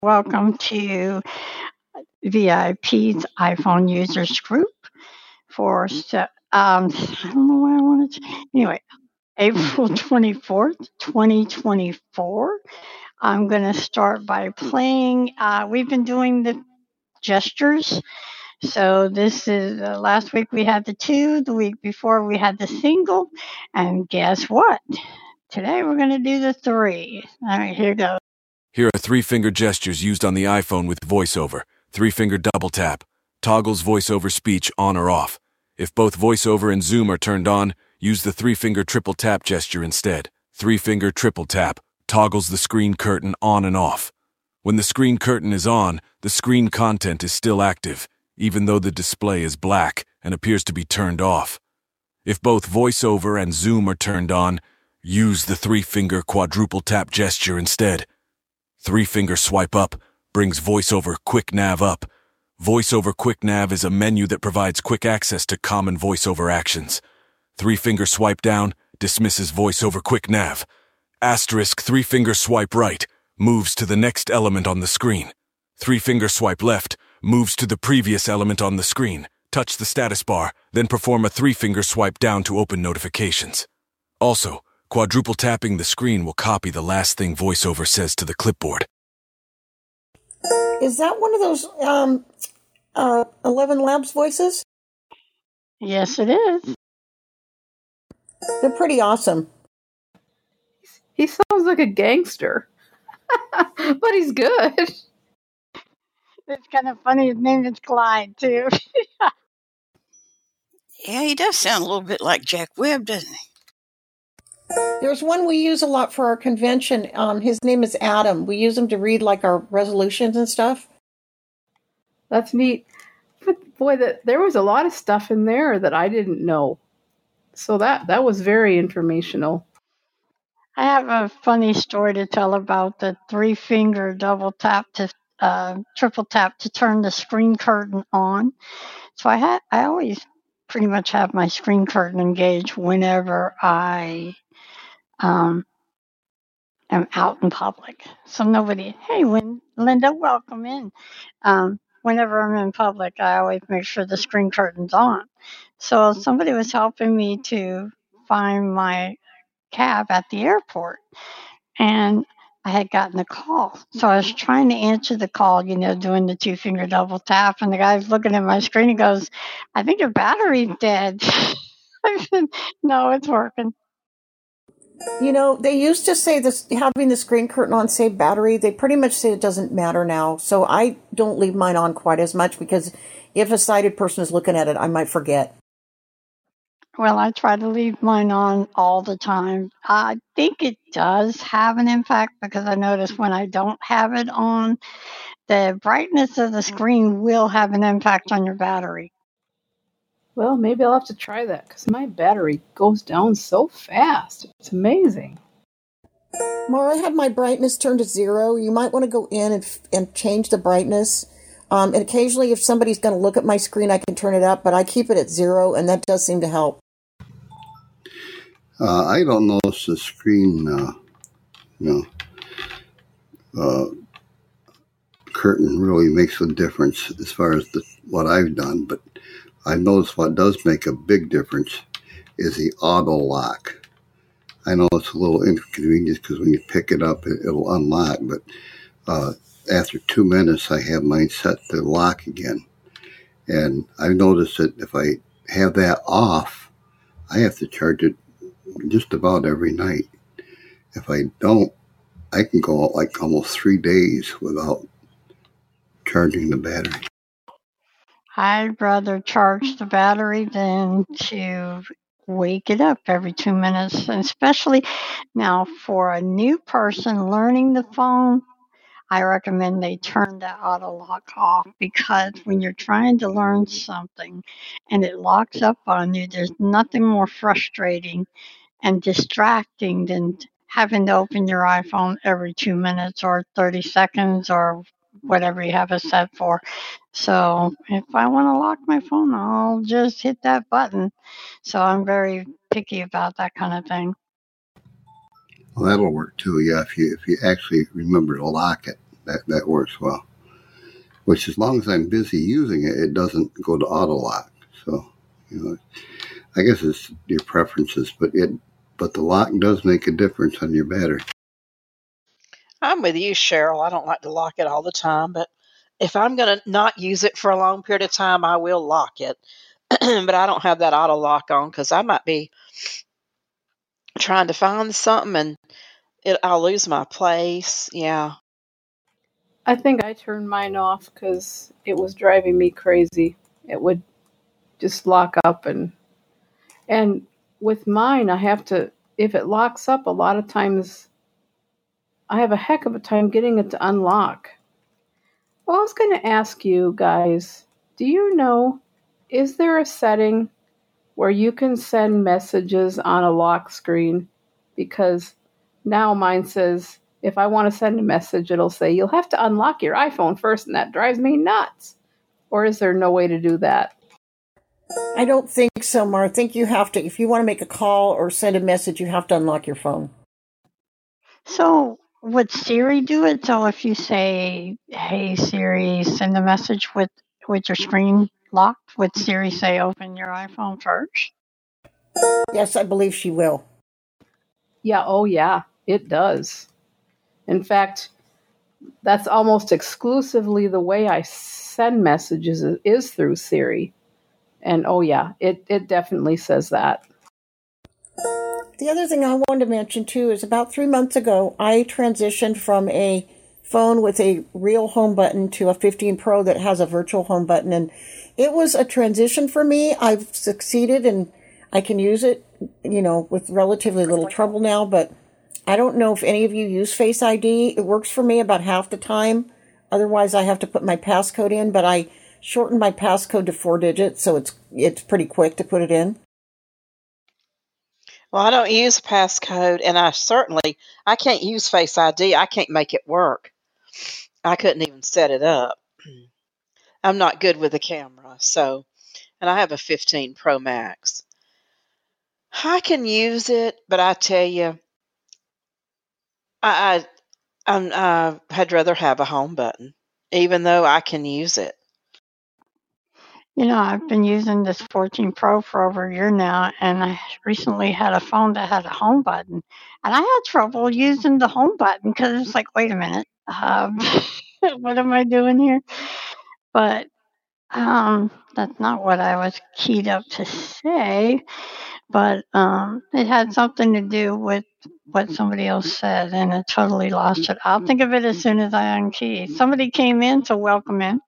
Welcome to VIP's iPhone users group for I don't know where I wanted to. Anyway, April 24th, 2024. I'm going to start by playing. We've been doing the gestures. So this is last week we had the two, the week before we had the single, and guess what? Today we're going to do the three. All right, here goes. Here are three-finger gestures used on the iPhone with VoiceOver. Three-finger double tap. Toggles VoiceOver speech on or off. If both VoiceOver and Zoom are turned on, use the three-finger triple tap gesture instead. Three-finger triple tap toggles the screen curtain on and off. When the screen curtain is on, the screen content is still active, even though the display is black and appears to be turned off. If both VoiceOver and Zoom are turned on, use the three-finger quadruple tap gesture instead. Three-finger swipe up brings VoiceOver Quick Nav up. VoiceOver Quick Nav is a menu that provides quick access to common VoiceOver actions. Three-finger swipe down dismisses VoiceOver Quick Nav. Asterisk three-finger swipe right moves to the next element on the screen. Three-finger swipe left moves to the previous element on the screen. Touch the status bar, then perform a three-finger swipe down to open notifications. Also, quadruple tapping the screen will copy the last thing VoiceOver says to the clipboard. Is that one of those 11 Labs voices? Yes, it is. They're pretty awesome. He sounds like a gangster, but he's good. It's kind of funny. His name is Clyde, too. Yeah, he does sound a little bit like Jack Webb, doesn't he? There's one we use a lot for our convention. His name is Adam. We use him to read like our resolutions and stuff. That's neat. But boy, there was a lot of stuff in there that I didn't know. So that was very informational. I have a funny story to tell about the three-finger double tap to triple tap to turn the screen curtain on. So I always pretty much have my screen curtain engaged whenever I am out in public. So nobody, hey, Linda, welcome in. Whenever I'm in public, I always make sure the screen curtain's on. So somebody was helping me to find my cab at the airport, and I had gotten a call. So I was trying to answer the call, doing the two-finger double tap, and the guy's looking at my screen and goes, I think your battery's dead. I said, no, it's working. They used to say this, having the screen curtain on saved battery. They pretty much say it doesn't matter now. So I don't leave mine on quite as much because if a sighted person is looking at it, I might forget. Well, I try to leave mine on all the time. I think it does have an impact because I notice when I don't have it on, the brightness of the screen will have an impact on your battery. Well, maybe I'll have to try that because my battery goes down so fast. It's amazing. Mara, I have my brightness turned to 0. You might want to go in and change the brightness. And occasionally, if somebody's going to look at my screen, I can turn it up, but I keep it at 0, and that does seem to help. I don't know if the screen, curtain really makes a difference as far as what I've done, but I've noticed what does make a big difference is the auto lock. I know it's a little inconvenient because when you pick it up, it'll unlock, but after 2 minutes, I have mine set to lock again. And I've noticed that if I have that off, I have to charge it just about every night. If I don't, I can go like almost 3 days without charging the battery. I'd rather charge the battery than to wake it up every 2 minutes, and especially now for a new person learning the phone. I recommend they turn that auto lock off because when you're trying to learn something and it locks up on you, there's nothing more frustrating and distracting than having to open your iPhone every 2 minutes or 30 seconds or whatever you have it set for. So if I want to lock my phone, I'll just hit that button. So I'm very picky about that kind of thing. Well, that'll work too, yeah, if you actually remember to lock it. that works well. Which, as long as I'm busy using it, it doesn't go to auto lock. So, I guess it's your preferences, but the lock does make a difference on your battery. I'm with you, Cheryl. I don't like to lock it all the time, but if I'm going to not use it for a long period of time, I will lock it. But I don't have that auto lock on because I might be trying to find something and I'll lose my place. Yeah. I think I turned mine off because it was driving me crazy. It would just lock up and with mine, I have to, if it locks up, a lot of times I have a heck of a time getting it to unlock. Well, I was going to ask you guys, do you know, is there a setting where you can send messages on a lock screen? Because now mine says, if I want to send a message, it'll say, you'll have to unlock your iPhone first, and that drives me nuts. Or is there no way to do that? I don't think so, Mar. I think you have to, if you want to make a call or send a message, you have to unlock your phone. So would Siri do it? So if you say, hey, Siri, send a message with your screen locked, would Siri say, open your iPhone first? Yes, I believe she will. Yeah, oh yeah, it does. In fact, that's almost exclusively the way I send messages is through Siri. And oh yeah, it definitely says that. The other thing I wanted to mention too is about 3 months ago, I transitioned from a phone with a real home button to a 15 Pro that has a virtual home button. And it was a transition for me. I've succeeded and I can use it, with relatively little trouble now, but I don't know if any of you use Face ID. It works for me about half the time. Otherwise, I have to put my passcode in, but I shortened my passcode to 4 digits, so it's pretty quick to put it in. Well, I don't use passcode, and I can't use Face ID. I can't make it work. I couldn't even set it up. I'm not good with the camera, and I have a 15 Pro Max. I can use it, but I tell you, I'd rather have a home button, even though I can use it. I've been using this 14 Pro for over a year now, and I recently had a phone that had a home button. And I had trouble using the home button because it's like, wait a minute, what am I doing here? But that's not what I was keyed up to say. But it had something to do with what somebody else said, and I totally lost it. I'll think of it as soon as I unkey. Somebody came in, so welcome in.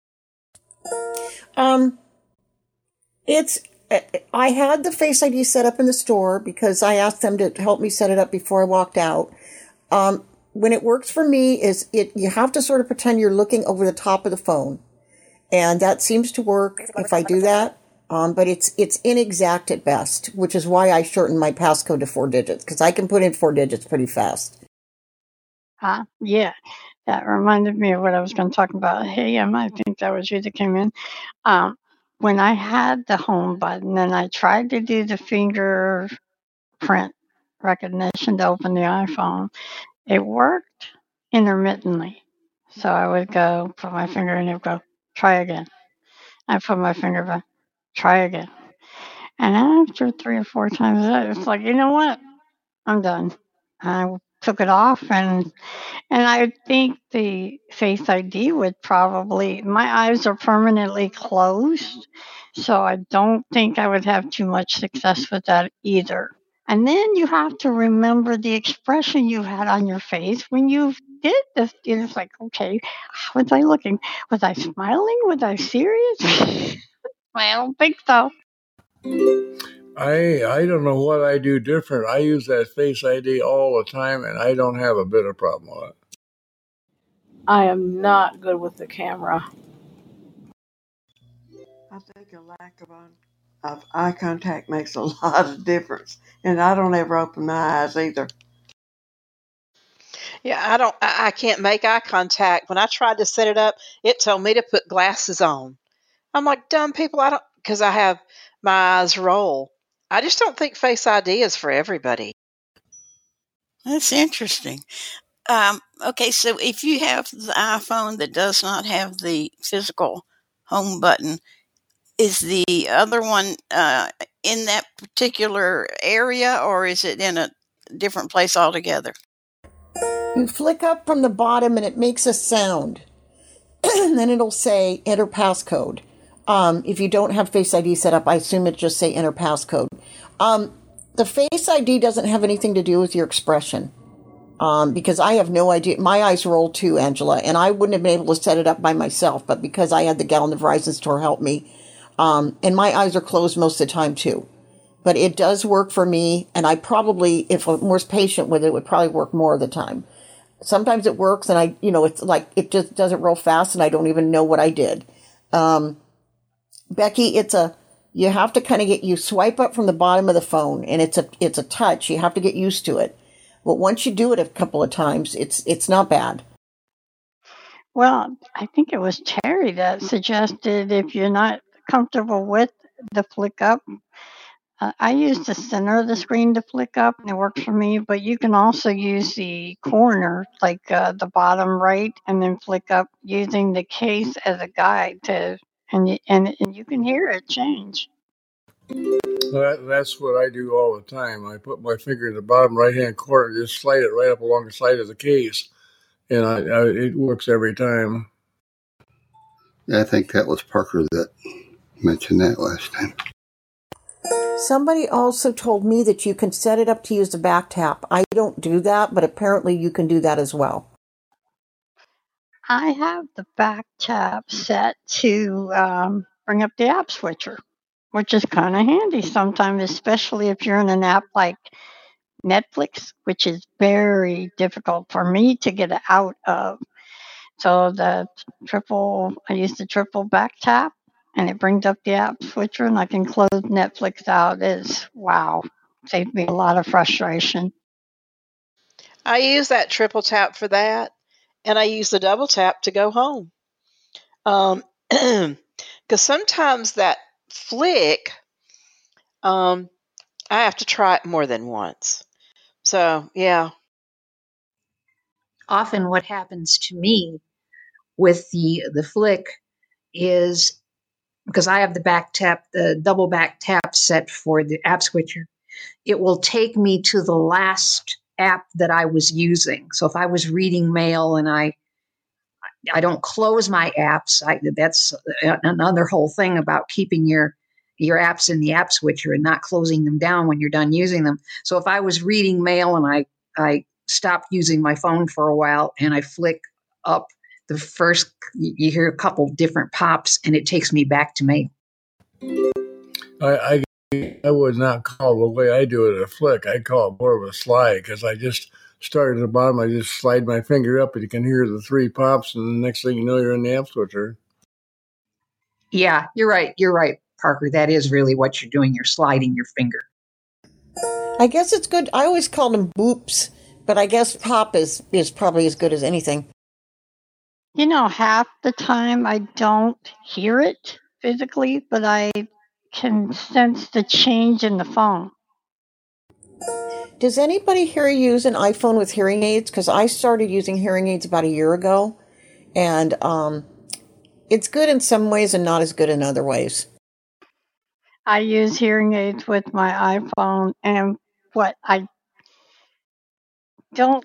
I had the Face ID set up in the store because I asked them to help me set it up before I walked out. When it works for me you have to sort of pretend you're looking over the top of the phone. And that seems to work if I do that. But it's inexact at best, which is why I shortened my passcode to 4 digits, because I can put in 4 digits pretty fast. Yeah. That reminded me of what I was going to talk about. Hey, Emma, I think that was you that came in. When I had the home button and I tried to do the fingerprint recognition to open the iPhone, it worked intermittently. So I would go put my finger in, it would go, try again. I put my finger back, try again. And after 3 or 4 times, it's like, you know what? I'm done. I took it off, and I think the Face ID would probably, my eyes are permanently closed, so I don't think I would have too much success with that either. And then you have to remember the expression you had on your face when you did this. It's like, okay, how was I looking? Was I smiling? Was I serious? I don't think so. I don't know what I do different. I use that Face ID all the time, and I don't have a bit of problem with it. I am not good with the camera. I think a lack of eye contact makes a lot of difference, and I don't ever open my eyes either. Yeah, I can't make eye contact. When I tried to set it up, it told me to put glasses on. I'm like, dumb people, because I have my eyes roll. I just don't think Face ID is for everybody. That's interesting. Okay, so if you have the iPhone that does not have the physical home button, is the other one in that particular area, or is it in a different place altogether? You flick up from the bottom and it makes a sound. And then it'll say enter passcode. If you don't have Face ID set up, I assume it just say enter passcode. The Face ID doesn't have anything to do with your expression. Because I have no idea. My eyes roll too, Angela, and I wouldn't have been able to set it up by myself, but because I had the gal in the Verizon store help me, and my eyes are closed most of the time too. But it does work for me, and I probably, if I was patient with it, would probably work more of the time. Sometimes it works, and it's like, it just doesn't roll fast, and I don't even know what I did. Becky, you have to kind of you swipe up from the bottom of the phone, and it's a touch. You have to get used to it. But once you do it a couple of times, it's not bad. Well, I think it was Terry that suggested if you're not comfortable with the flick up, I use the center of the screen to flick up, and it works for me. But you can also use the corner, like the bottom right, and then flick up using the case as a guide and you can hear it change. That's what I do all the time. I put my finger in the bottom right-hand corner, just slide it right up along the side of the case, and it works every time. Yeah, I think that was Parker that mentioned that last time. Somebody also told me that you can set it up to use the back tap. I don't do that, but apparently you can do that as well. I have the back tap set to bring up the app switcher, which is kind of handy sometimes, especially if you're in an app like Netflix, which is very difficult for me to get out of. So I use the triple back tap, and it brings up the app switcher, and I can close Netflix out. Saved me a lot of frustration. I use that triple tap for that, and I use the double tap to go home. Because sometimes that flick, I have to try it more than once. So, yeah. Often what happens to me with the flick is, because I have the double back tap set for the app switcher, it will take me to the last app that I was using. So if I was reading mail and I don't close my apps, that's another whole thing about keeping your apps in the app switcher and not closing them down when you're done using them. So if I was reading mail and I stopped using my phone for a while and I flick up the first, you hear a couple different pops and it takes me back to mail. I would not call the way I do it a flick. I call it more of a slide, because I just start at the bottom. I just slide my finger up and you can hear the 3 pops, and the next thing you know, you're in the app switcher. Yeah, you're right. You're right, Parker. That is really what you're doing. You're sliding your finger. I guess it's good. I always call them boops, but I guess pop is probably as good as anything. Half the time I don't hear it physically, but I can sense the change in the phone. Does anybody here use an iPhone with hearing aids? Because I started using hearing aids about a year ago, and it's good in some ways and not as good in other ways. I use hearing aids with my iPhone, and what I don't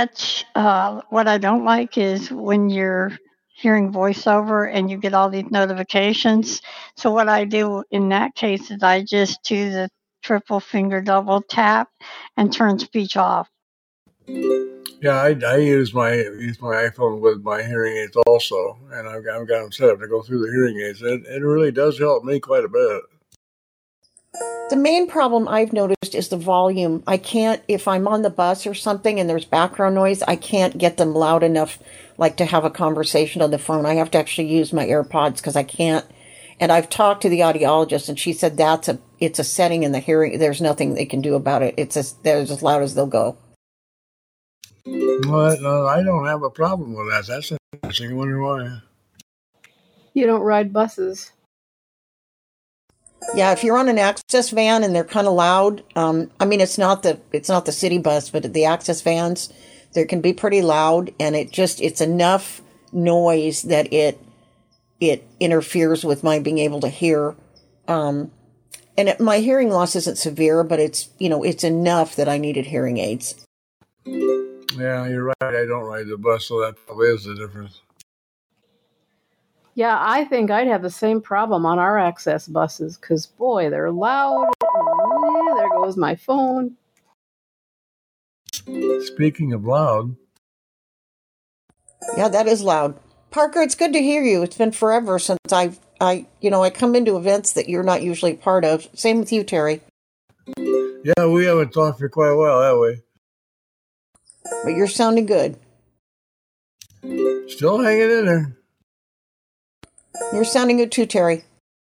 like is when you're hearing voiceover and you get all these notifications. So what I do in that case is I just do the triple finger double tap and turn speech off. Yeah, I use my iPhone with my hearing aids also, and I've got them set up to go through the hearing aids. It really does help me quite a bit. The main problem I've noticed is the volume. I can't, if I'm on the bus or something and there's background noise, I can't get them loud enough, like to have a conversation on the phone. I have to actually use my AirPods because I can't. And I've talked to the audiologist, and she said it's a setting in the hearing. There's nothing they can do about it. They're as loud as they'll go. Well, I don't have a problem with that. That's interesting. I wonder why. You don't ride buses. Yeah, if you're on an access van and they're kind of loud, it's not the city bus, but the access vans, They can be pretty loud, and it's enough noise that it interferes with my being able to hear. My hearing loss isn't severe, but it's enough that I needed hearing aids. Yeah, you're right. I don't ride the bus, so that probably is the difference. Yeah, I think I'd have the same problem on our access buses because, boy, they're loud. There goes my phone. Speaking of loud. Yeah, that is loud. Parker, it's good to hear you. It's been forever since I come into events that you're not usually part of. Same with you, Terry. Yeah, we haven't talked for quite a while that way. But you're sounding good. Still hanging in there. You're sounding good too, Terry.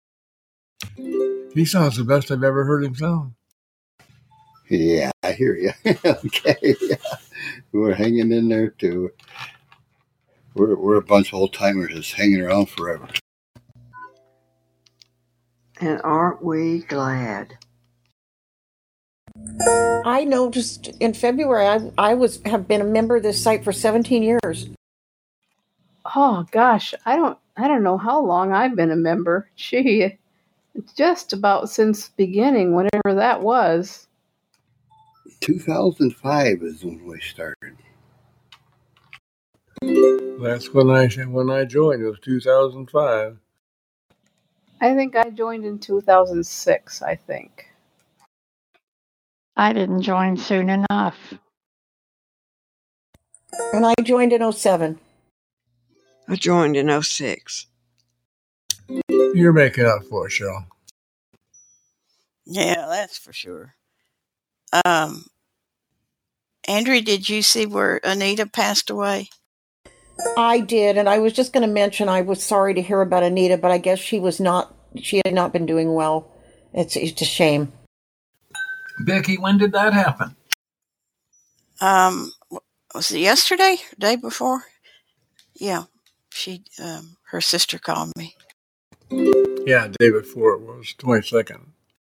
He sounds the best I've ever heard him sound. Yeah, I hear you. Okay, yeah. We're hanging in there too. We're a bunch of old timers just hanging around forever. And aren't we glad? I noticed in February I have been a member of this site for 17 years. Oh gosh, I don't know how long I've been a member. Gee, just about since beginning, whenever that was. 2005 is when we started. That's when I joined. It was 2005. I think I joined in 2006, I think. I didn't join soon enough. And I joined in 07. I joined in 06. You're making up for it, Cheryl. Yeah, that's for sure. Andrea, did you see where Anita passed away? I did, and I was just going to mention I was sorry to hear about Anita, but I guess she had not been doing well. It's a shame. Becky, when did that happen? Was it yesterday? Day before? Yeah, she, her sister called me. Yeah, the day before it was 22nd.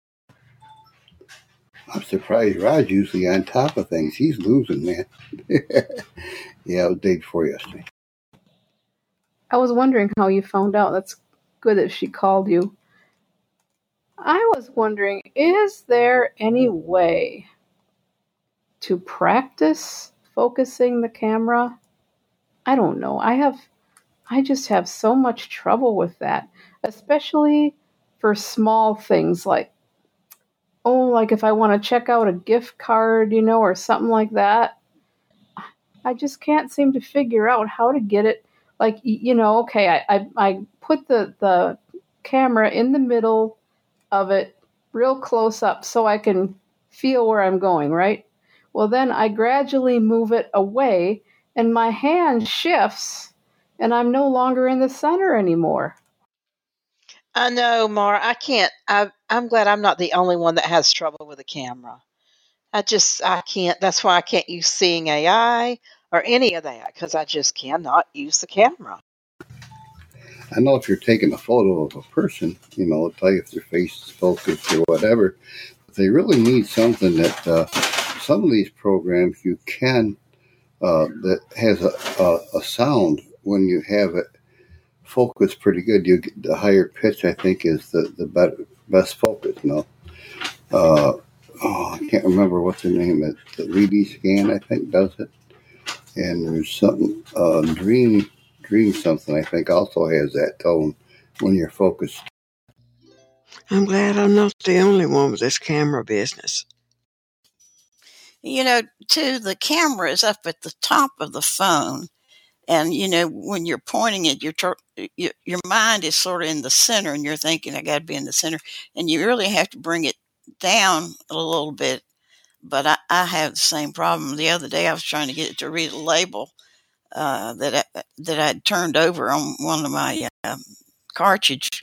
I'm surprised Rod's usually on top of things. He's losing, man. Yeah, it was the day before yesterday. I was wondering how you found out. That's good that she called you. I was wondering, is there any way to practice focusing the camera? I don't know. I just have so much trouble with that, especially for small things like if I want to check out a gift card, or something like that. I just can't seem to figure out how to get it. Okay, I put the camera in the middle of it, real close up, so I can feel where I'm going, right? Well, then I gradually move it away, and my hand shifts, and I'm no longer in the center anymore. I know, Mara. I can't. I'm glad I'm not the only one that has trouble with a camera. I can't. That's why I can't use Seeing AI or any of that, because I just cannot use the camera. I know if you're taking a photo of a person, it'll tell you if their face is focused or whatever. But they really need something that some of these programs you can that has a sound when you have it focused pretty good. You get the higher pitch, I think, is the best focus. I can't remember what's the name. The 3D scan, I think, does it. And there's something Dream something, I think, also has that tone when you're focused. I'm glad I'm not the only one with this camera business. Too, the camera is up at the top of the phone. And, when you're pointing it, your mind is sort of in the center, and you're thinking, I got to be in the center. And you really have to bring it down a little bit. But I have the same problem. The other day, I was trying to get it to read a label that I'd turned over on one of my cartridge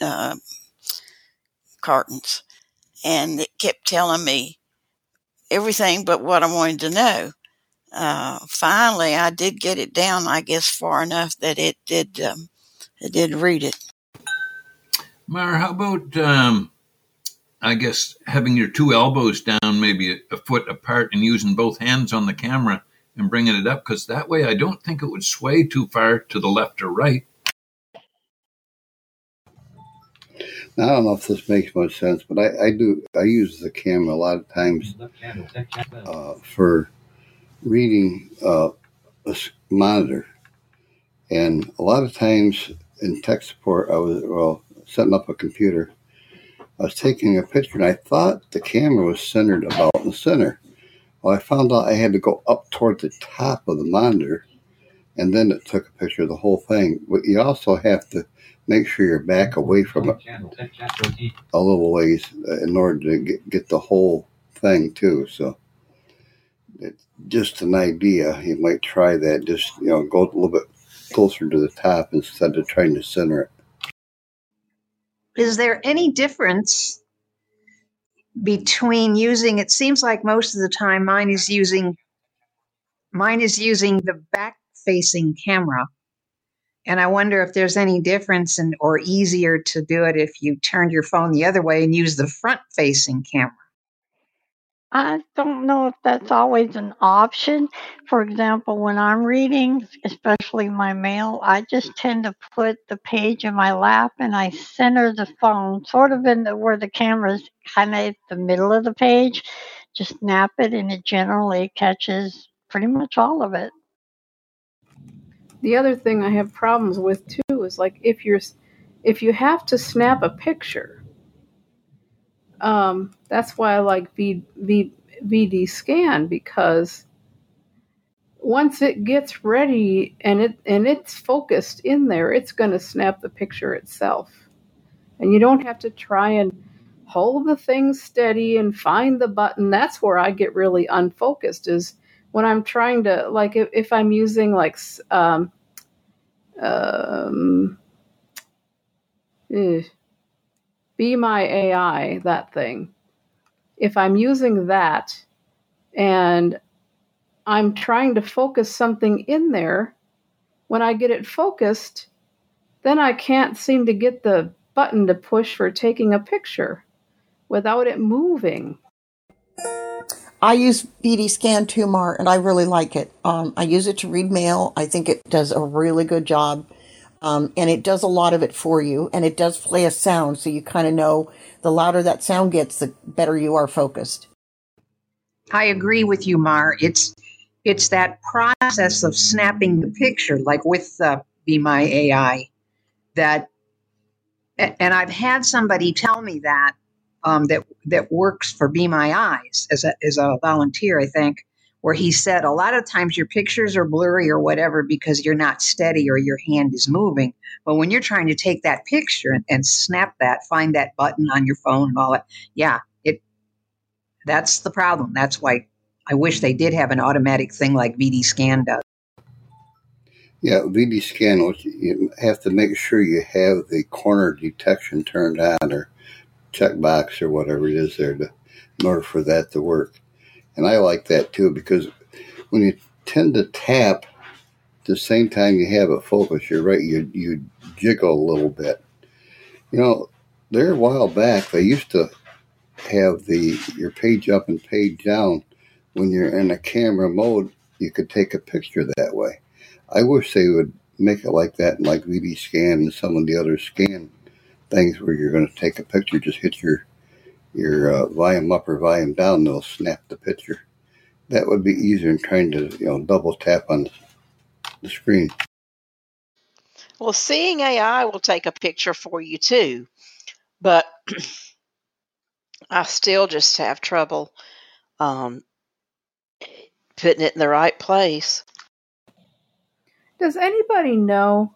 cartons. And it kept telling me everything but what I wanted to know. Finally, I did get it down, I guess, far enough that it did read it. Mara, how about, I guess, having your two elbows down, maybe a foot apart, and using both hands on the camera and bringing it up, because that way I don't think it would sway too far to the left or right. Now, I don't know if this makes much sense, but I use the camera a lot of times for reading a monitor. And a lot of times in tech support, I was setting up a computer. I was taking a picture, and I thought the camera was centered about in the center. Well, I found out I had to go up toward the top of the monitor, and then it took a picture of the whole thing. But you also have to make sure you're back away from it a little ways in order to get the whole thing too. So it's just an idea. You might try that. Just go a little bit closer to the top instead of trying to center it. Is there any difference between using? It seems like most of the time mine is using the back-facing camera. And I wonder if there's any difference or easier to do it if you turned your phone the other way and use the front-facing camera. I don't know if that's always an option. For example, when I'm reading, especially my mail, I just tend to put the page in my lap and I center the phone sort of where the camera's kind of at the middle of the page. Just snap it and it generally catches pretty much all of it. The other thing I have problems with too is like if you have to snap a picture, that's why I like VD Scan, because once it gets ready and it's focused in there, it's going to snap the picture itself, and you don't have to try and hold the thing steady and find the button. That's where I get really unfocused, is when I'm trying to, like, if I'm using like Be My AI, that thing. If I'm using that and I'm trying to focus something in there, when I get it focused, then I can't seem to get the button to push for taking a picture without it moving. I use VD Scan too, Mar, and I really like it. I use it to read mail. I think it does a really good job. And it does a lot of it for you, and it does play a sound, so you kind of know the louder that sound gets, the better you are focused. I agree with you, Mar. It's that process of snapping the picture, like with Be My AI, and I've had somebody tell me that that works for Be My Eyes as a volunteer, I think, where he said a lot of times your pictures are blurry or whatever because you're not steady or your hand is moving. But when you're trying to take that picture and snap that, find that button on your phone and all that, that's the problem. That's why I wish they did have an automatic thing like VD Scan does. Yeah, VD Scan, you have to make sure you have the corner detection turned on or checkbox or whatever it is there in order for that to work. And I like that too, because when you tend to tap at the same time you have it focused, you're right, you jiggle a little bit. There a while back, they used to have your page up and page down. When you're in a camera mode, you could take a picture that way. I wish they would make it like that, like VD Scan and some of the other scan things where you're going to take a picture, just hit your volume up or volume down, and it'll snap the picture. That would be easier than trying to double tap on the screen. Well, Seeing AI will take a picture for you too, but I still just have trouble putting it in the right place. Does anybody know,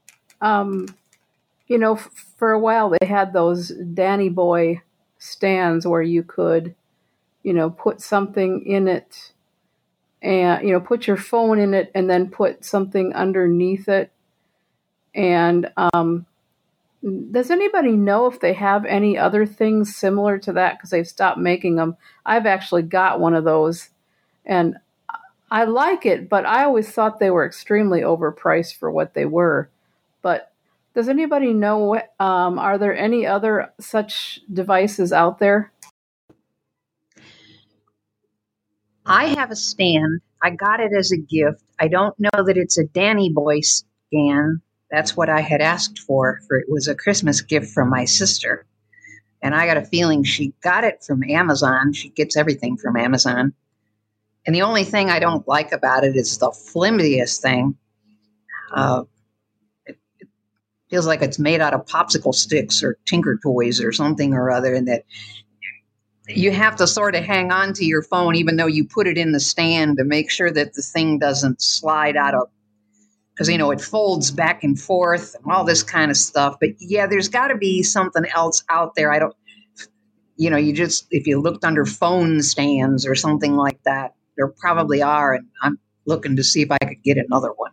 for a while they had those Danny Boy stands where you could, put something in it and, put your phone in it and then put something underneath it. And does anybody know if they have any other things similar to that? Because they've stopped making them. I've actually got one of those, and I like it, but I always thought they were extremely overpriced for what they were. But does anybody know, are there any other such devices out there? I have a stand I got it as a gift. I don't know that it's a Danny Boy scan. That's what I had asked for. It was a Christmas gift from my sister. And I got a feeling she got it from Amazon. She gets everything from Amazon. And the only thing I don't like about it is the flimsiest thing. It feels like it's made out of popsicle sticks or Tinker Toys or something or other, and that you have to sort of hang on to your phone even though you put it in the stand to make sure that the thing doesn't slide out of, because, it folds back and forth and all this kind of stuff. But yeah, there's got to be something else out there. If you looked under phone stands or something like that, there probably are. And I'm looking to see if I could get another one.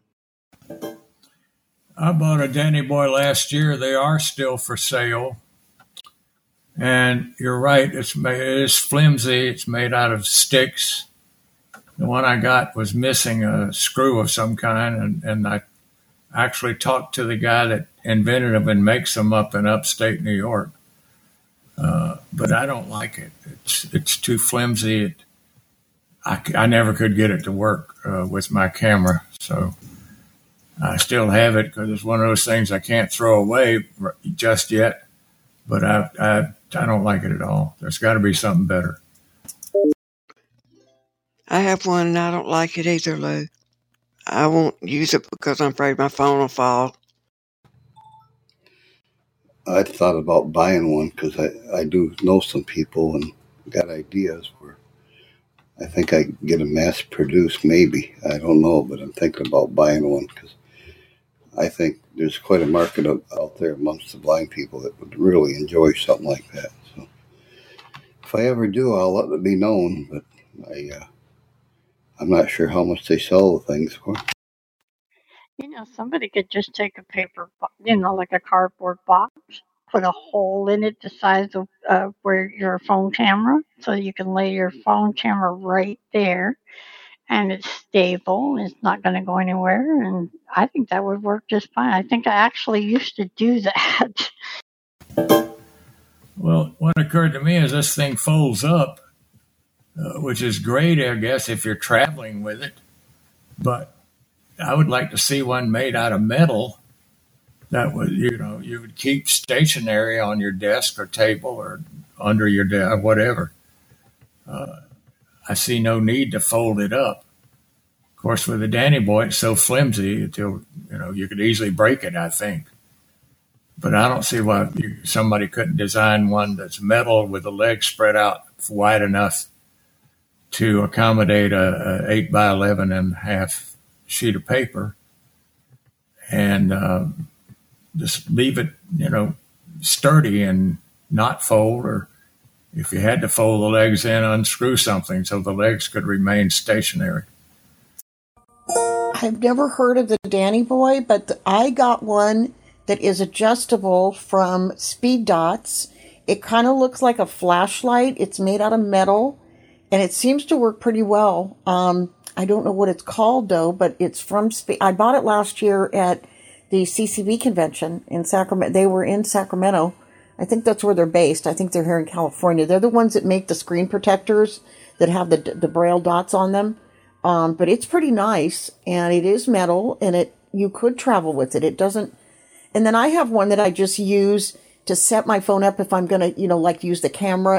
I bought a Danny Boy last year. They are still for sale. And you're right, it is flimsy. It's made out of sticks. The one I got was missing a screw of some kind, and I actually talked to the guy that invented them and makes them up in upstate New York. But I don't like it. It's too flimsy. I never could get it to work with my camera, so I still have it because it's one of those things I can't throw away just yet. But I don't like it at all. There's got to be something better. I have one and I don't like it either, Lou. I won't use it because I'm afraid my phone will fall. I thought about buying one because I do know some people and got ideas where I think I can get a mass produced, maybe. I don't know, but I'm thinking about buying one because I think there's quite a market out there amongst the blind people that would really enjoy something like that. So if I ever do, I'll let it be known, but I'm not sure how much they sell the things for. Somebody could just take a paper, like a cardboard box, put a hole in it the size of where your phone camera, so you can lay your phone camera right there, and it's stable. It's not going to go anywhere, and I think that would work just fine. I think I actually used to do that. Well, what occurred to me is this thing folds up, which is great, I guess, if you're traveling with it. But I would like to see one made out of metal that would, you would keep stationary on your desk or table or under your desk, or whatever. I see no need to fold it up. Of course, with the Danny Boy, it's so flimsy until, you could easily break it, I think. But I don't see why somebody couldn't design one that's metal with the legs spread out wide enough to accommodate a 8 by 11 and a half sheet of paper, and just leave it, sturdy and not fold, or if you had to fold the legs in, unscrew something so the legs could remain stationary. I've never heard of the Danny Boy, but I got one that is adjustable from Speed Dots. It kind of looks like a flashlight. It's made out of metal, and it seems to work pretty well. I don't know what it's called, though, but it's from I bought it last year at the CCB convention in Sacramento. They were in Sacramento. I think that's where they're based. I think they're here in California. They're the ones that make the screen protectors that have the braille dots on them. But it's pretty nice, and it is metal, and you could travel with it. It doesn't. And then I have one that I just use to set my phone up if I'm going to, use the camera.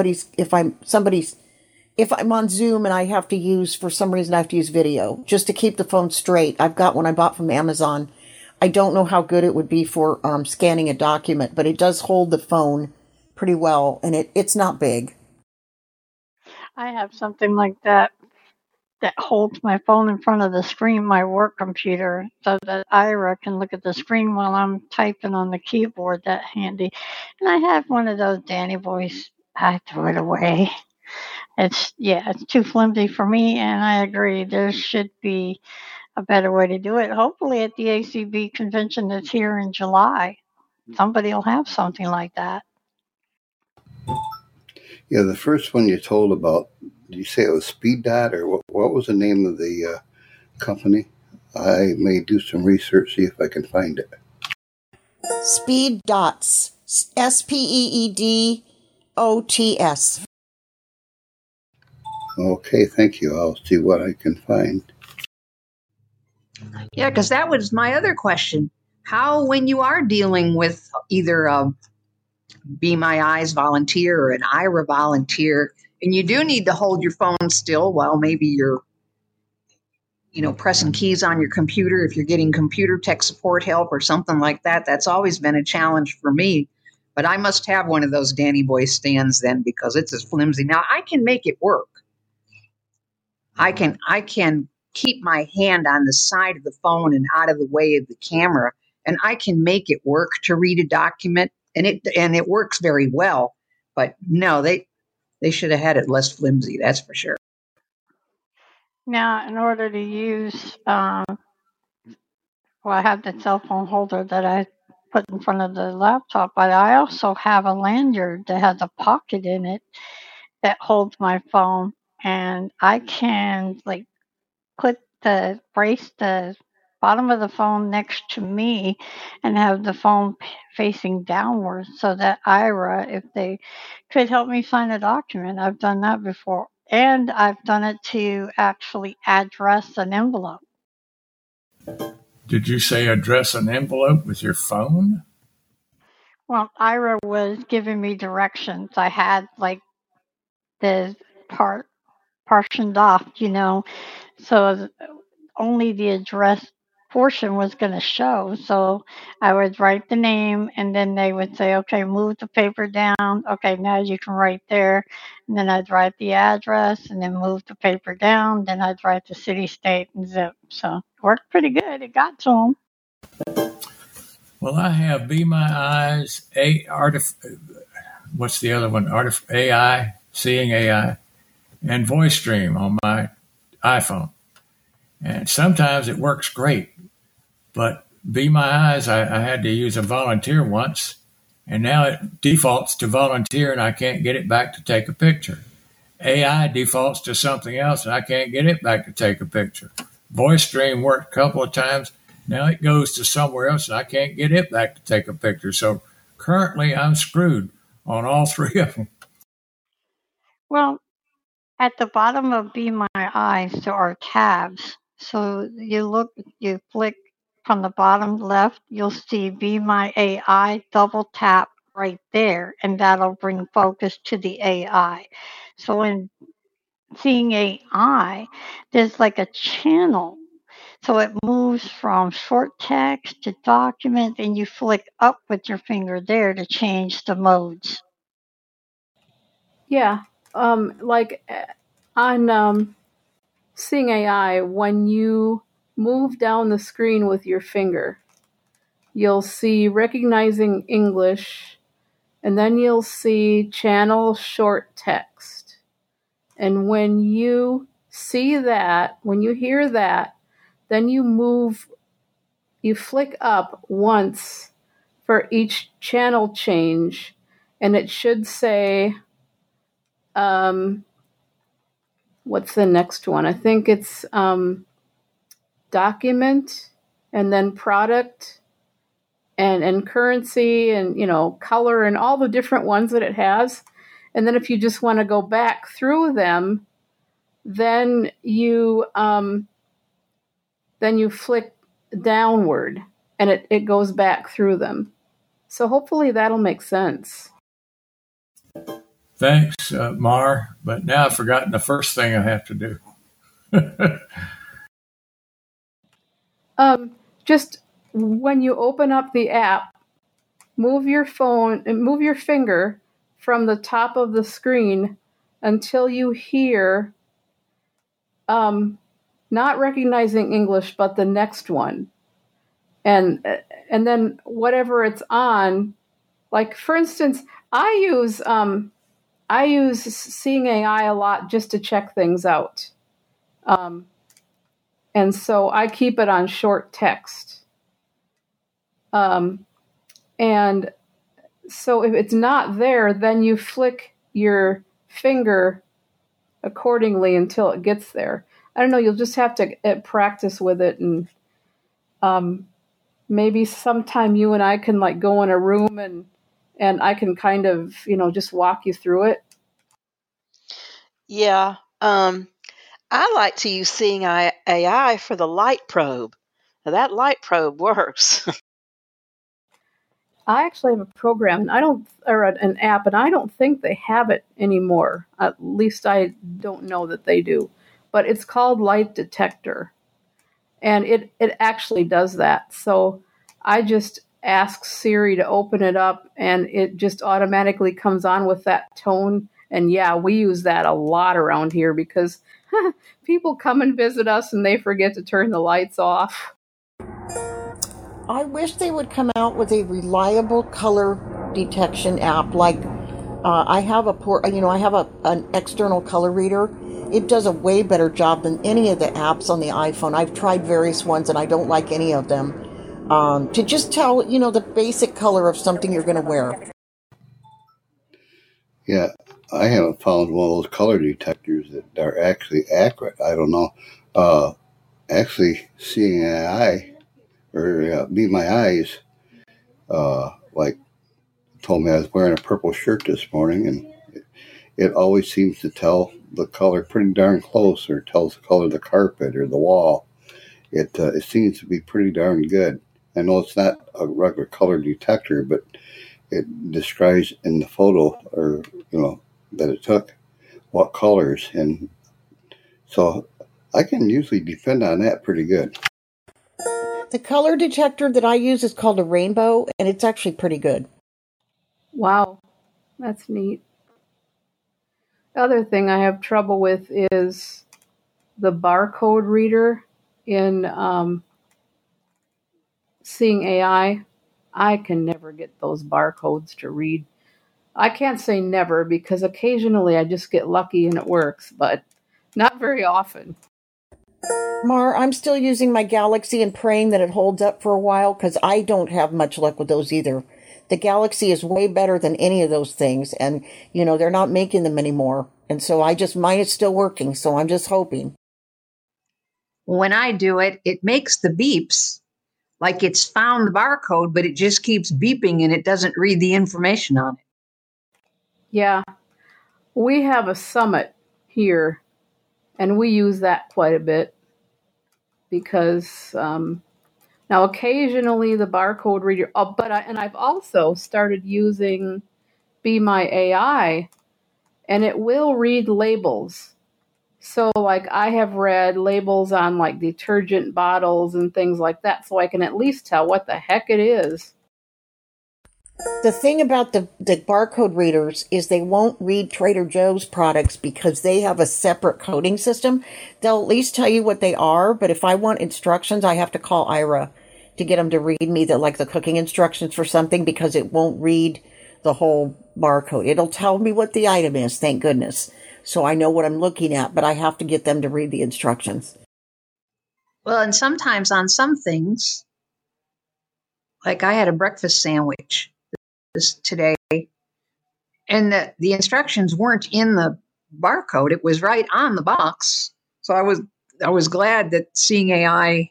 If I'm on Zoom and I have to use, for some reason, I have to use video just to keep the phone straight. I've got one I bought from Amazon. I don't know how good it would be for scanning a document, but it does hold the phone pretty well, and it's not big. I have something like that holds my phone in front of the screen, my work computer, so that Ira can look at the screen while I'm typing on the keyboard. That handy. And I have one of those Danny Boys. I threw it away. It's too flimsy for me, and I agree. There should be a better way to do it. Hopefully at the ACB convention that's here in July, somebody will have something like that. Yeah, the first one you told about, did you say it was Speed Dot, or what was the name of the company? I may do some research, see if I can find it. Speed Dots. SPEEDOTS. Okay, thank you. I'll see what I can find. Yeah, because that was my other question. How, when you are dealing with either a Be My Eyes volunteer or an Ira volunteer, and you do need to hold your phone still while maybe you're, pressing keys on your computer, if you're getting computer tech support help or something like that, that's always been a challenge for me. But I must have one of those Danny Boy stands then, because it's as flimsy. Now I can make it work. I can keep my hand on the side of the phone and out of the way of the camera, and I can make it work to read a document, and it works very well. But no, they should have had it less flimsy, that's for sure. Now, in order to use, I have the cell phone holder that I put in front of the laptop, but I also have a lanyard that has a pocket in it that holds my phone, and I can brace the bottom of the phone next to me and have the phone facing downwards so that Ira, if they could help me sign a document, I've done that before. And I've done it to actually address an envelope. Did you say address an envelope with your phone? Well, Ira was giving me directions. I had the part portioned off, so only the address portion was going to show. So I would write the name, and then they would say, okay, move the paper down. Okay, now you can write there. And then I'd write the address, and then move the paper down. Then I'd write the city, state, and zip. So it worked pretty good. It got to them. Well, I have Be My Eyes, what's the other one? AI, Seeing AI, and VoiceStream on my iPhone. And sometimes it works great. But Be My Eyes, I had to use a volunteer once, and now it defaults to volunteer, and I can't get it back to take a picture. AI defaults to something else, and I can't get it back to take a picture. VoiceStream worked a couple of times. Now it goes to somewhere else, and I can't get it back to take a picture. So currently, I'm screwed on all three of them. Well, at the bottom of Be My Eyes, there are tabs. So you flick from the bottom left, you'll see Be My AI, double tap right there, and that'll bring focus to the AI. So in Seeing AI, there's like a channel. So it moves from short text to document, and you flick up with your finger there to change the modes. Yeah. Like on Seeing AI, when you move down the screen with your finger, you'll see recognizing English, and then you'll see channel short text. And when you see that, when you hear that, then you flick up once for each channel change, and it should say, what's the next one? I think it's document, and then product, and currency, and color, and all the different ones that it has. And then if you just want to go back through them, then you flick downward, and it goes back through them. So hopefully that'll make sense. Thanks, Mar. But now I've forgotten the first thing I have to do. Just when you open up the app, move your finger from the top of the screen until you hear not recognizing English, but the next one. And then whatever it's on, like for instance, I use Seeing AI a lot just to check things out. And so I keep it on short text. And so if it's not there, then you flick your finger accordingly until it gets there. I don't know, you'll just have to practice with it, and maybe sometime you and I can go in a room and I can kind of, just walk you through it. Yeah, Um, I like to use Seeing AI for the light probe. Now, that light probe works. I actually have a program, and I don't, or an app, and I don't think they have it anymore. At least I don't know that they do. But it's called Light Detector, and it actually does that. So I just ask Siri to open it up, and it just automatically comes on with that tone. And yeah, we use that a lot around here because people come and visit us and they forget to turn the lights off. I wish they would come out with a reliable color detection app. Like I have an external color reader. It does a way better job than any of the apps on the iPhone. I've tried various ones and I don't like any of them. To just tell the basic color of something you're going to wear. Yeah, I haven't found one of those color detectors that are actually accurate. I don't know. Actually, Seeing AI or Be My Eyes, like told me I was wearing a purple shirt this morning, and it always seems to tell the color pretty darn close, or tells the color of the carpet or the wall. It seems to be pretty darn good. I know it's not a regular color detector, but it describes in the photo, or that it took, what colors, and so I can usually depend on that pretty good. The color detector that I use is called a Rainbow, and it's actually pretty good. Wow, that's neat. The other thing I have trouble with is the barcode reader in Seeing AI. I can never get those barcodes to read. I can't say never because occasionally I just get lucky and it works, but not very often. Mar, I'm still using my Galaxy and praying that it holds up for a while because I don't have much luck with those either. The Galaxy is way better than any of those things, and they're not making them anymore. And so mine is still working, so I'm just hoping. When I do it, it makes the beeps like it's found the barcode, but it just keeps beeping and it doesn't read the information on it. Yeah, we have a Summit here, and we use that quite a bit because now occasionally the barcode reader. And I've also started using Be My AI, and it will read labels. So, like, I have read labels on, like, detergent bottles and things like that, so I can at least tell what the heck it is. The thing about the barcode readers is they won't read Trader Joe's products because they have a separate coding system. They'll at least tell you what they are, but if I want instructions, I have to call Ira to get them to read me the cooking instructions for something because it won't read the whole barcode. It'll tell me what the item is, thank goodness. So I know what I'm looking at, but I have to get them to read the instructions. Well, and sometimes on some things, like I had a breakfast sandwich today, and the instructions weren't in the barcode. It was right on the box. So I was glad that Seeing AI.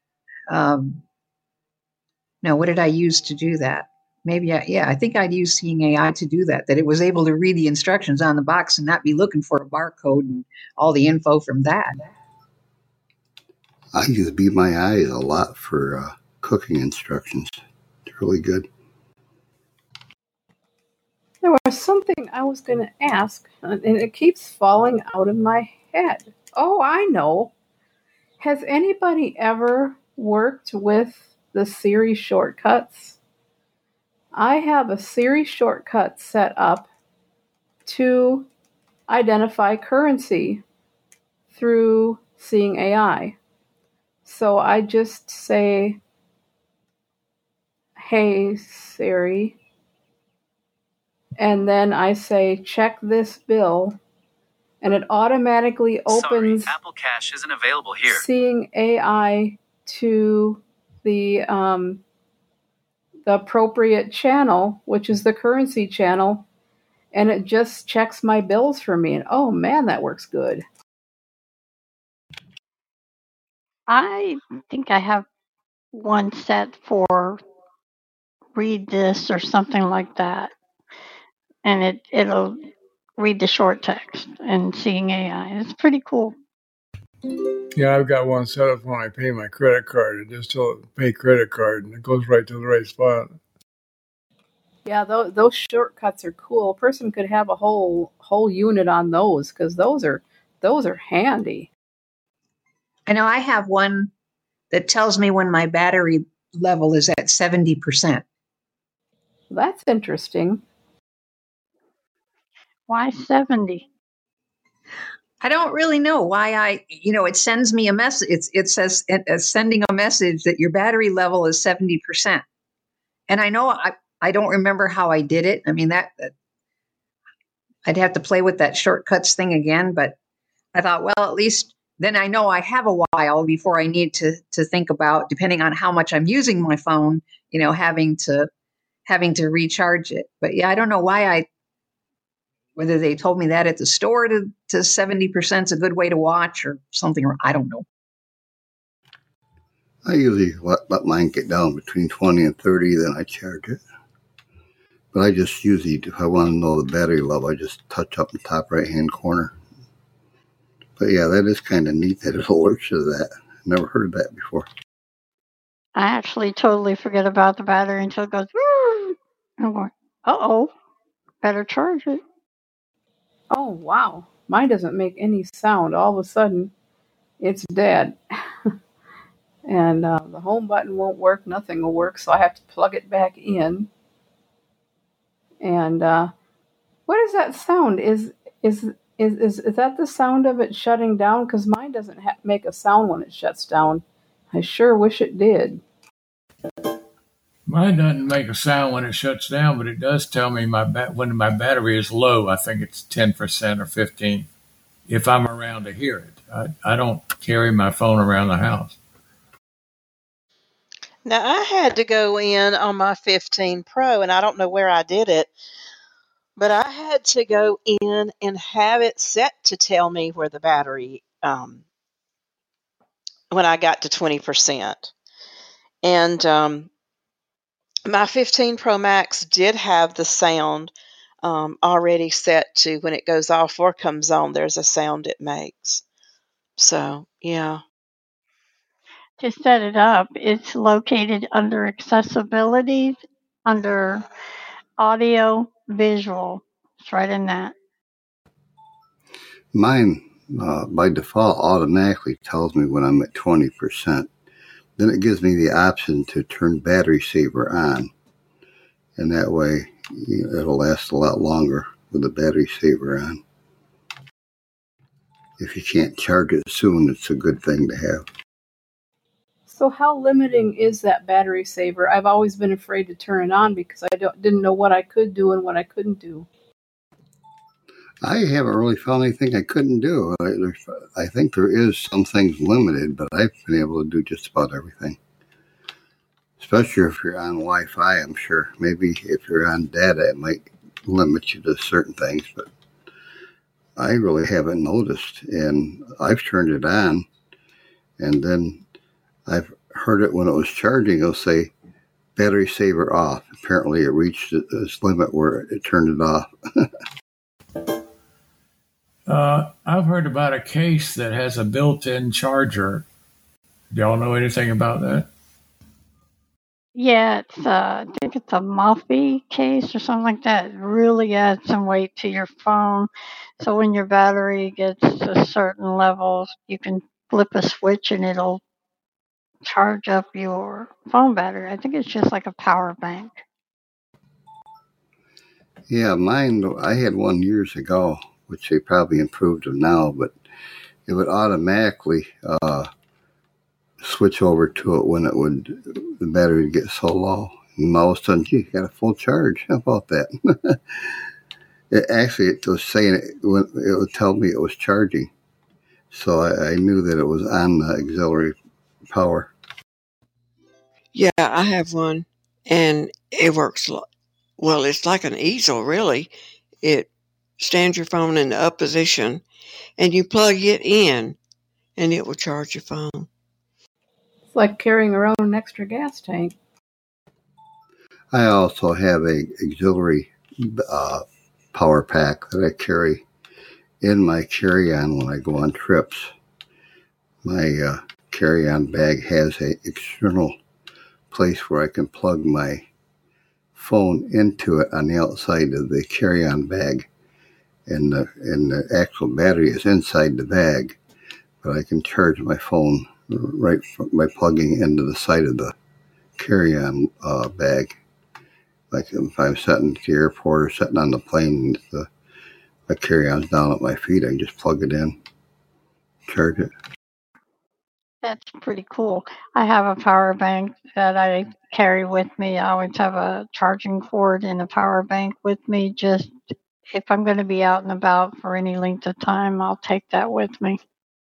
No, what did I use to do that? Maybe I think I'd use Seeing AI to do that. That it was able to read the instructions on the box and not be looking for a barcode and all the info from that. I use Be My Eyes a lot for cooking instructions. It's really good. There was something I was going to ask, and it keeps falling out of my head. Oh, I know. Has anybody ever worked with the Siri shortcuts? I have a Siri shortcut set up to identify currency through Seeing AI. So I just say, "Hey, Siri," and then I say, "Check this bill," and it automatically opens Apple Cash isn't available here. Seeing AI to the appropriate channel, which is the currency channel, and it just checks my bills for me. And oh man, that works good. I think I have one set for read this or something like that. And it'll read the short text and seeing AI. It's pretty cool. Yeah, I've got one set up when I pay my credit card. It just tells pay credit card, and it goes right to the right spot. Yeah, those shortcuts are cool. A person could have a whole unit on those because those are handy. I know I have one that tells me when my battery level is at 70%. That's interesting. Why 70? I don't really know why it sends me a message. It says it's sending a message that your battery level is 70%. And I know I don't remember how I did it. I mean, that I'd have to play with that shortcuts thing again, but I thought, well, at least then I know I have a while before I need to think about, depending on how much I'm using my phone, having to recharge it. But yeah, I don't know whether they told me that at the store to 70% is a good way to watch or something, or I don't know. I usually let mine get down between 20 and 30, then I charge it. But I just usually, if I want to know the battery level, I just touch up the top right-hand corner. But yeah, that is kind of neat that it alerts you to that. Never heard of that before. I actually totally forget about the battery until it goes, woo! I'm going, uh-oh, better charge it. Oh, wow. Mine doesn't make any sound. All of a sudden, it's dead. And the home button won't work. Nothing will work, so I have to plug it back in. And what is that sound? Is that the sound of it shutting down? Because mine doesn't make a sound when it shuts down. I sure wish it did. Mine doesn't make a sound when it shuts down, but it does tell me when my battery is low. I think it's 10% or 15%. If I'm around to hear it, I don't carry my phone around the house. Now, I had to go in on my 15 Pro, and I don't know where I did it, but I had to go in and have it set to tell me where the battery, when I got to 20%. And my 15 Pro Max did have the sound already set to when it goes off or comes on, there's a sound it makes. So, yeah. To set it up, it's located under accessibility, under audio, visual. It's right in that. Mine, by default, automatically tells me when I'm at 20%. Then it gives me the option to turn battery saver on. And that way, it'll last a lot longer with the battery saver on. If you can't charge it soon, it's a good thing to have. So how limiting is that battery saver? I've always been afraid to turn it on because I didn't know what I could do and what I couldn't do. I haven't really found anything I couldn't do. I think there is some things limited, but I've been able to do just about everything. Especially if you're on Wi-Fi, I'm sure. Maybe if you're on data, it might limit you to certain things, but I really haven't noticed. And I've turned it on, and then I've heard it when it was charging. It'll say, battery saver off. Apparently it reached its limit where it turned it off. I've heard about a case that has a built-in charger. Do y'all know anything about that? Yeah, I think it's a Mophie case or something like that. It really adds some weight to your phone. So when your battery gets to certain levels, you can flip a switch and it'll charge up your phone battery. I think it's just like a power bank. Yeah, mine, I had one years ago, which they probably improved them now, but it would automatically switch over to it when the battery would get so low. And all of a sudden, gee, got a full charge. How about that? It was saying it would tell me it was charging. So I knew that it was on the auxiliary power. Yeah, I have one, and it works. Well, it's like an easel, really. It stands your phone in the up position, and you plug it in, and it will charge your phone. It's like carrying around an extra gas tank. I also have a auxiliary power pack that I carry in my carry-on when I go on trips. My carry-on bag has an external place where I can plug my phone into it on the outside of the carry-on bag, and the actual battery is inside the bag, but I can charge my phone right by plugging into the side of the carry-on bag. Like if I'm sitting at the airport or sitting on the plane, the carry-on's down at my feet, I can just plug it in, charge it. That's pretty cool. I have a power bank that I carry with me. I always have a charging cord and a power bank with me. Just if I'm going to be out and about for any length of time, I'll take that with me.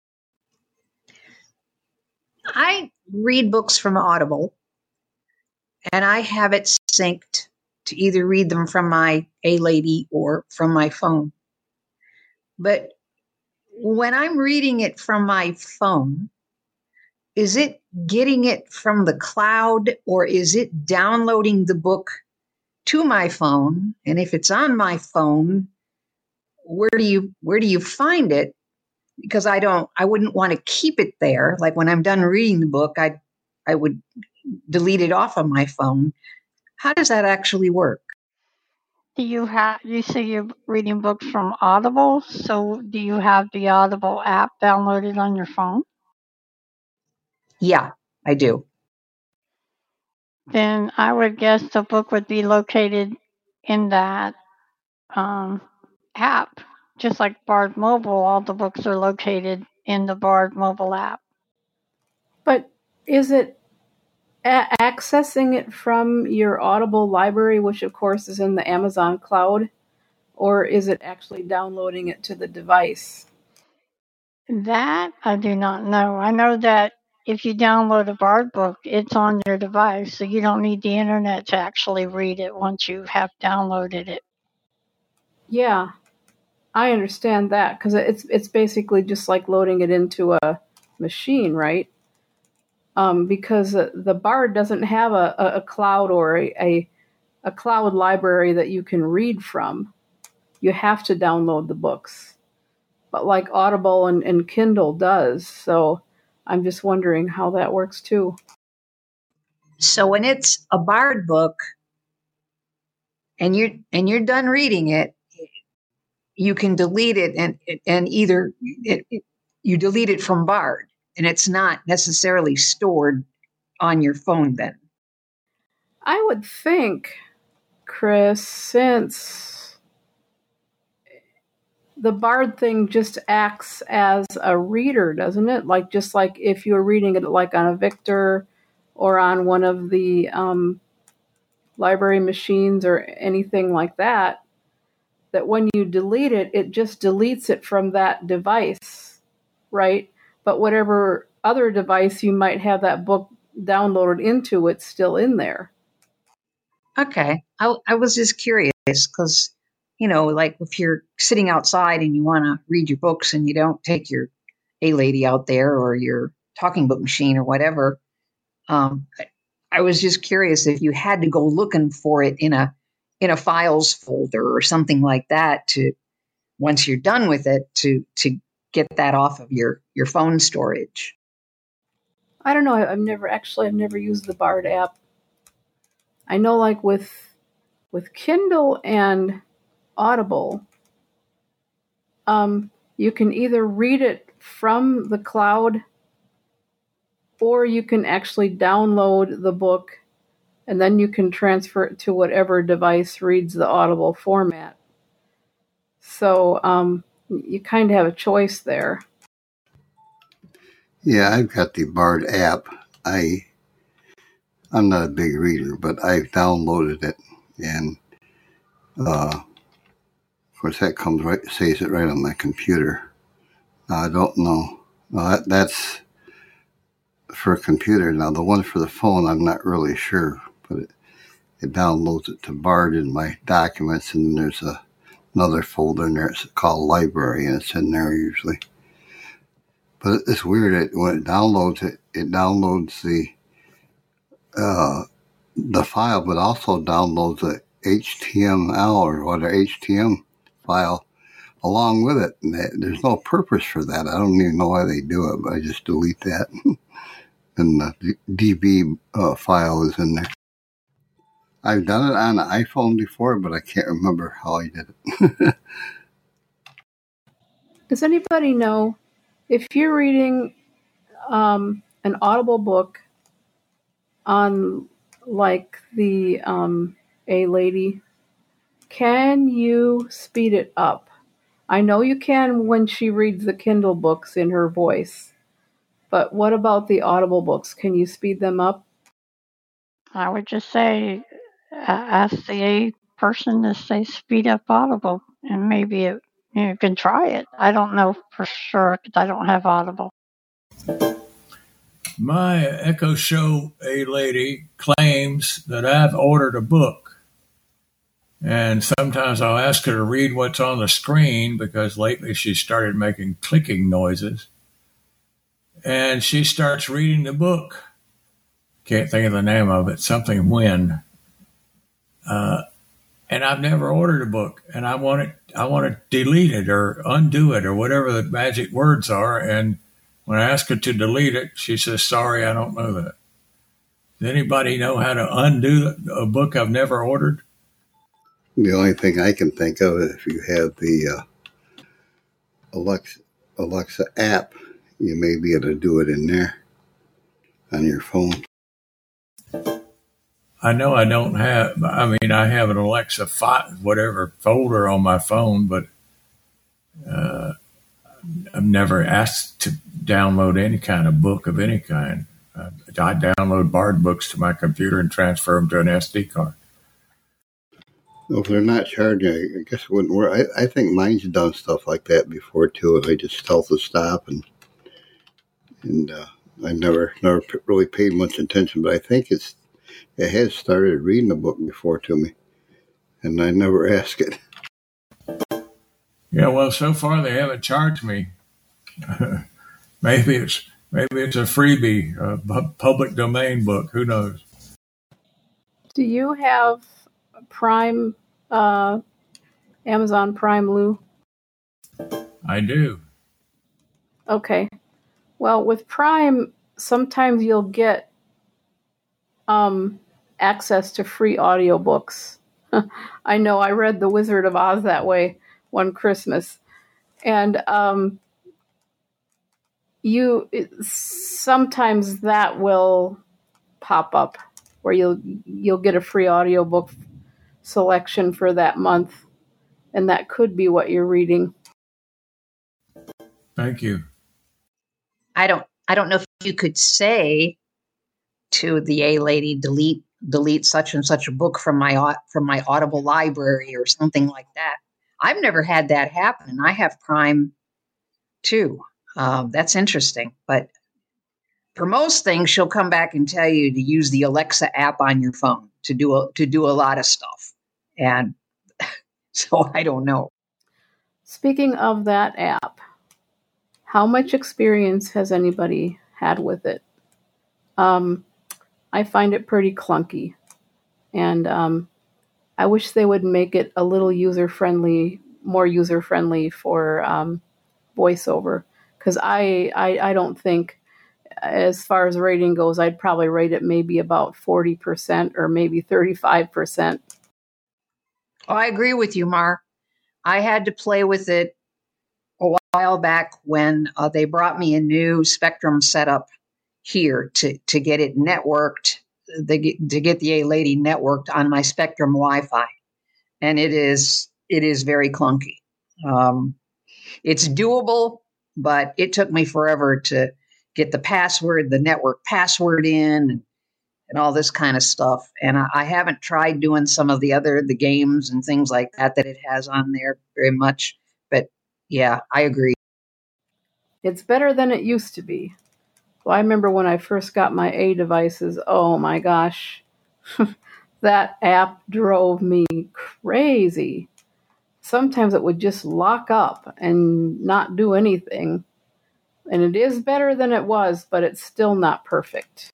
I read books from Audible, and I have it synced to either read them from my A-Lady or from my phone. But when I'm reading it from my phone, is it getting it from the cloud, or is it downloading the book to my phone? And if it's on my phone, where do you find it? Because I wouldn't want to keep it there. Like when I'm done reading the book, I would delete it off of my phone. How does that actually work? You say you're reading books from Audible, so do you have the Audible app downloaded on your phone? Yeah, I do. Then I would guess the book would be located in that app. Just like Bard Mobile, all the books are located in the Bard Mobile app. But is it accessing it from your Audible library, which of course is in the Amazon cloud, or is it actually downloading it to the device? That I do not know. I know that if you download a Bard book, it's on your device, so you don't need the internet to actually read it once you have downloaded it. Yeah, I understand that, because it's basically just like loading it into a machine, right? Because the Bard doesn't have a cloud or a cloud library that you can read from. You have to download the books. But like Audible and Kindle does. So I'm just wondering how that works too. So when it's a Bard book and you're done reading it, you can delete it and either you delete it from Bard, and it's not necessarily stored on your phone then. I would think, Chris, since the Bard thing just acts as a reader, doesn't it? Like just like if you're reading it like on a Victor or on one of the library machines or anything like that, that when you delete it, it just deletes it from that device, right? But whatever other device you might have that book downloaded into, it's still in there. Okay. I was just curious because, like if you're sitting outside and you want to read your books and you don't take your A-Lady out there or your talking book machine or whatever, I was just curious if you had to go looking for it in a files folder or something like that to, once you're done with it, to get that off of your phone storage. I don't know. I've never used the Bard app. I know like with Kindle and Audible, you can either read it from the cloud or you can actually download the book and then you can transfer it to whatever device reads the Audible format. So you kind of have a choice there. Yeah, I've got the Bard app. I'm not a big reader, but I've downloaded it, and of course that comes right, says it right on my computer. Now, I don't know. Now, that's for a computer. Now the one for the phone, I'm not really sure, but it downloads it to Bard in my documents, and then there's another folder in there. It's called Library, and it's in there usually. But it's weird. When it downloads it downloads the file, but also downloads the HTML or what, HTML file along with it. And there's no purpose for that. I don't even know why they do it, but I just delete that. And the DB file is in there. I've done it on an iPhone before, but I can't remember how I did it. Does anybody know if you're reading an Audible book on like the A Lady, can you speed it up? I know you can when she reads the Kindle books in her voice, but what about the Audible books? Can you speed them up? I would just say, ask the A person to say speed up Audible, and maybe you can try it. I don't know for sure because I don't have Audible. My Echo Show A Lady claims that I've ordered a book. And sometimes I'll ask her to read what's on the screen because lately she started making clicking noises. And she starts reading the book. Can't think of the name of it. Something when. And I've never ordered a book. And I want to delete it or undo it or whatever the magic words are. And when I ask her to delete it, she says, sorry, I don't know that. Does anybody know how to undo a book I've never ordered? The only thing I can think of is if you have the Alexa app, you may be able to do it in there on your phone. I know I don't have, I have an Alexa folder on my phone, but I've never asked to download any kind of book of any kind. I download Bard books to my computer and transfer them to an SD card. Well, if they're not charging, I guess it wouldn't work. I think mine's done stuff like that before too, and I just tell it to stop, and I never really paid much attention. But I think it has started reading the book before to me, and I never ask it. Yeah, well, so far they haven't charged me. Maybe it's a freebie, a public domain book. Who knows? Do you have Prime, Amazon Prime, Lou? I do. Okay. Well, with Prime, sometimes you'll get access to free audiobooks. I know I read The Wizard of Oz that way one Christmas. And sometimes that will pop up where you'll get a free audiobook selection for that month, and that could be what you're reading. Thank you. I don't know if you could say to the A Lady, delete such and such a book from my Audible library or something like that. I've never had that happen. I have Prime too. That's interesting. But for most things, she'll come back and tell you to use the Alexa app on your phone to do a lot of stuff. And so I don't know. Speaking of that app, how much experience has anybody had with it? I find it pretty clunky. And I wish they would make it a little more user-friendly for VoiceOver. Because I don't think, as far as rating goes, I'd probably rate it maybe about 40% or maybe 35%. Oh, I agree with you, Mar. I had to play with it a while back when they brought me a new Spectrum setup here to get it networked, to get the A Lady networked on my Spectrum Wi-Fi. And it is very clunky. It's doable, but it took me forever to get the network password in and all this kind of stuff. And I haven't tried doing some of the games and things like that it has on there very much. But yeah, I agree. It's better than it used to be. Well, I remember when I first got my A devices, oh my gosh, that app drove me crazy. Sometimes it would just lock up and not do anything. And it is better than it was, but it's still not perfect.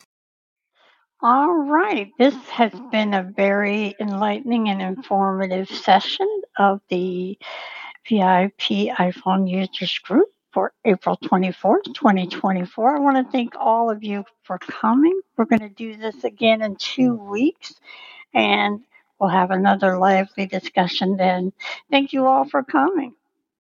All right. This has been a very enlightening and informative session. of the VIP iPhone users group for April 24th, 2024. I want to thank all of you for coming. We're going to do this again in 2 weeks, and we'll have another lively discussion then. Thank you all for coming.